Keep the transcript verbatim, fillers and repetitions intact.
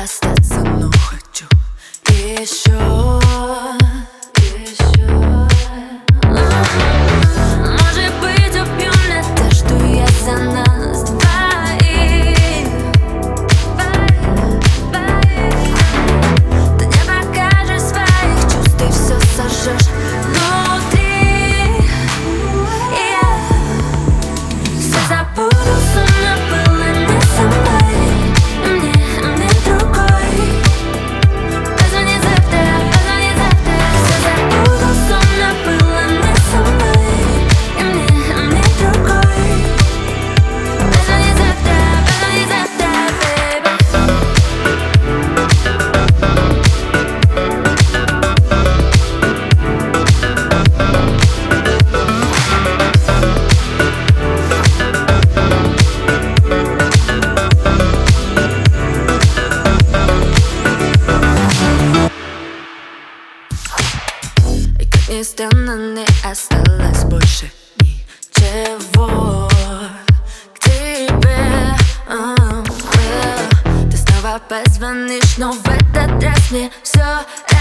остаться, но хочу еще, еще. Может быть, убью надежду я за нас двоих. Ты не покажешь своих чувств, ты все сожжешь внутри. Все забуду, сумно было не со мной. Мне, мне другой. Позвони завтра, позвони завтра. Все забуду, сумно было не со мной. И мне, мне другой. Позвони завтра, позвони завтра, baby. И как ни странно, не осталось больше ничего к тебе. uh, yeah. Ты снова позвонишь, но в этот раз мне все